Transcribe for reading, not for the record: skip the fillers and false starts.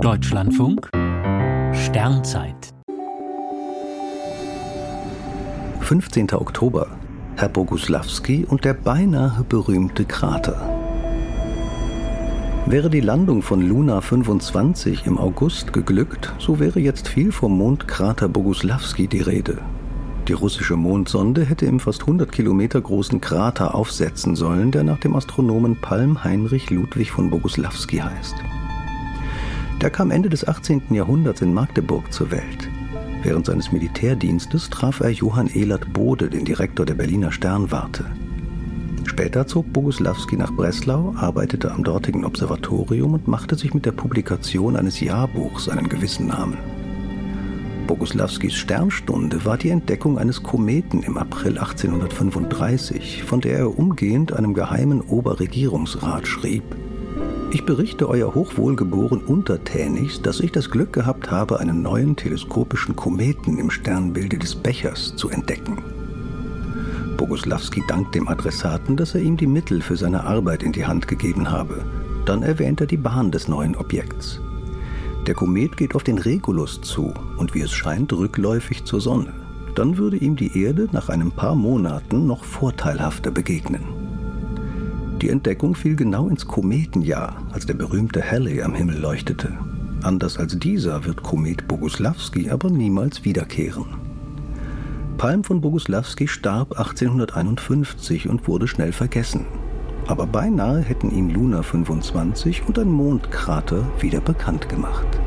Deutschlandfunk Sternzeit 15. Oktober. Herr Boguslawski und der beinahe berühmte Krater. Wäre die Landung von Luna 25 im August geglückt, so wäre jetzt viel vom Mondkrater Boguslawski die Rede. Die russische Mondsonde hätte im fast 100 Kilometer großen Krater aufsetzen sollen, der nach dem Astronomen Palm Heinrich Ludwig von Boguslawski heißt. Der kam Ende des 18. Jahrhunderts in Magdeburg zur Welt. Während seines Militärdienstes traf er Johann Elert Bode, den Direktor der Berliner Sternwarte. Später zog Boguslawski nach Breslau, arbeitete am dortigen Observatorium und machte sich mit der Publikation eines Jahrbuchs einen gewissen Namen. Boguslawskis Sternstunde war die Entdeckung eines Kometen im April 1835, von der er umgehend einem geheimen Oberregierungsrat schrieb: Ich berichte Euer Hochwohlgeboren untertänigst, dass ich das Glück gehabt habe, einen neuen teleskopischen Kometen im Sternbilde des Bechers zu entdecken. Boguslawski dankt dem Adressaten, dass er ihm die Mittel für seine Arbeit in die Hand gegeben habe. Dann erwähnt er die Bahn des neuen Objekts. Der Komet geht auf den Regulus zu und wie es scheint rückläufig zur Sonne. Dann würde ihm die Erde nach ein paar Monaten noch vorteilhafter begegnen. Die Entdeckung fiel genau ins Kometenjahr, als der berühmte Halley am Himmel leuchtete. Anders als dieser wird Komet Boguslawski aber niemals wiederkehren. Palm von Boguslawski starb 1851 und wurde schnell vergessen. Aber beinahe hätten ihn Luna 25 und ein Mondkrater wieder bekannt gemacht.